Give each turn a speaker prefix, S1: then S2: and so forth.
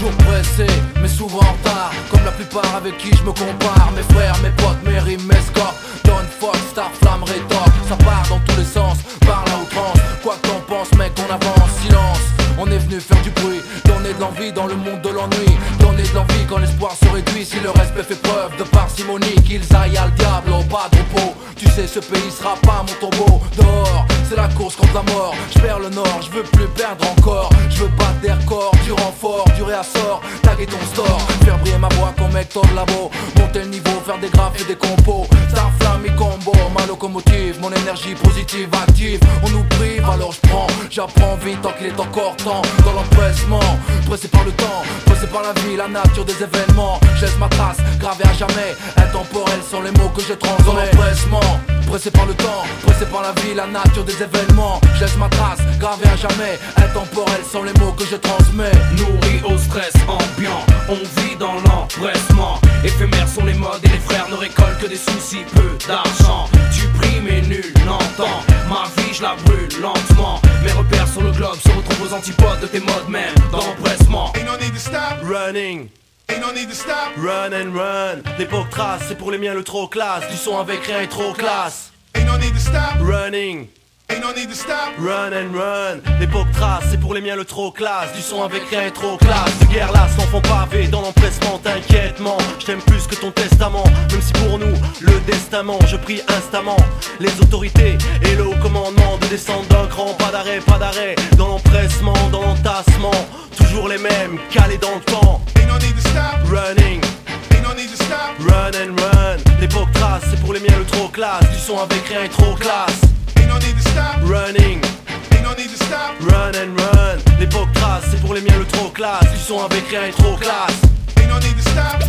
S1: Toujours pressé, mais souvent en retard. Comme la plupart avec qui je me compare. Mes frères, mes potes, mes rimes, mes scores. Don Fox, Star, Flamme, rétorque. Ça part dans tous les sens, par la outrance. Quoi que t'en penses mec, on avance, silence. On est venu faire du bruit, donner de l'envie dans le monde de l'ennui. Donner de l'envie quand l'espoir se réduit. Si le respect fait preuve de parcimonie, qu'ils aillent à le diable au bas de repos. Tu sais ce pays sera pas mon tombeau. Dehors, c'est la course contre la mort. Je perds le nord, je veux plus perdre encore. Je veux battre des records, du renfort, du réassort. Taguer ton store, faire briller ma voix comme Hector Labo. Monter le niveau, faire des graphes et des compos. Star, flamme et combo, ma locomotive. Mon énergie positive, active. On nous prive, alors je prends. J'apprends vite tant qu'il est encore temps. Dans l'empressement, pressé par le temps, pressé par la vie, la nature des événements. Je laisse ma trace, gravée à jamais. Intemporels sont les mots que je transmets. Dans l'empressement, pressé par le temps, pressé par la vie, la nature des événements. Je laisse ma trace, gravée à jamais. Intemporels sont les mots que je transmets.
S2: Nourri au stress ambiant, on vit dans l'empressement. Éphémères sont les modes et les frères ne récoltent que des soucis, peu d'argent. Tu pries mais nul n'entend, ma vie je la brûle lentement. Mes repères sur le globe se retrouvent aux antipodes de tes modes même dans l'empressement.
S3: Ain't no need to stop
S4: Running,
S3: ain't no need to stop
S4: run and run. L'époque trace, c'est pour les miens le trop classe. Du son avec rien est trop classe.
S3: ain't no need to stop
S4: Running,
S3: ain't no need to stop
S4: run and run. L'époque trace, c'est pour les miens le trop classe. Du son avec rien est trop classe. De guerre là, s'enfant pavé dans l'empressement, t'inquiètement. Je t'aime plus que ton testament. Même si pour nous, le testament, je prie instamment les autorités et le haut commandement de descendre d'un cran. Pas d'arrêt, dans l'empressement, dans l'entassement. Toujours les mêmes, calés dans le temps.
S3: ain't no need to stop
S4: Running,
S3: ain't no need to stop
S4: run and run. L'époque trace, c'est pour les miens le trop classe. Du son avec rien est trop classe.
S3: ain't no need to stop
S4: Running,
S3: ain't no need to stop
S4: run and run. L'époque trace, c'est pour les miens le trop classe. Du son avec rien est trop classe.
S3: ain't no need to stop